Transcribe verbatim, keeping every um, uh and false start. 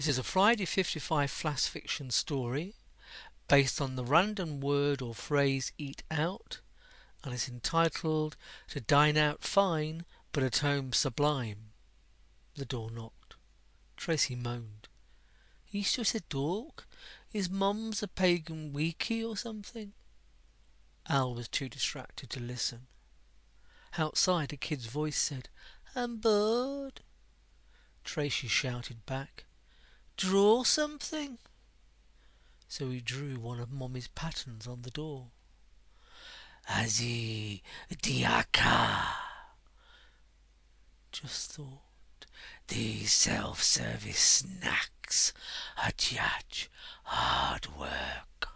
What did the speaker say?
This is a Friday fifty-five flash fiction story based on the random word or phrase eat out, and it's entitled To Dine Out Fine But at Home Sublime. The door knocked. Tracy moaned. He's just a dork. His mum's a pagan wiki or something. Al was too distracted to listen. Outside a kid's voice said, I'm bored. Tracy shouted back, Draw something. So he drew one of Mommy's patterns on the door. Azi Diaka. Just thought, these self-service snacks are judge hard work.